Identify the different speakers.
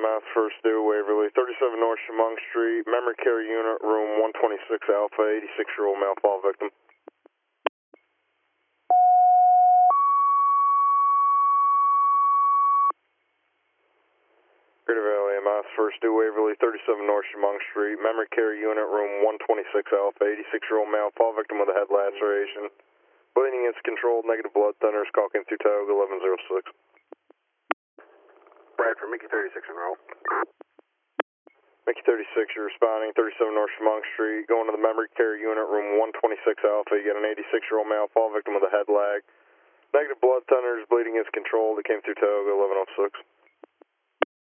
Speaker 1: Mass First due Waverly, 37 North Chemung Street, memory care unit, room 126 Alpha, 86-year-old male fall victim. Greater Valley Mass First due Waverly, 37 North Chemung Street, memory care unit, room 126 Alpha, 86-year-old male fall victim with a head laceration. Bleeding is controlled, negative blood thinners, call came through Tioga 1106.
Speaker 2: Bradford, Mickey 36 and roll.
Speaker 1: Mickey 36, you're responding, 37 North Chemung Street, going to the memory care unit, room 126 Alpha. You got an 86-year-old male fall victim with a head lag. Negative blood thinners, bleeding is controlled. It came through Tioga 1106.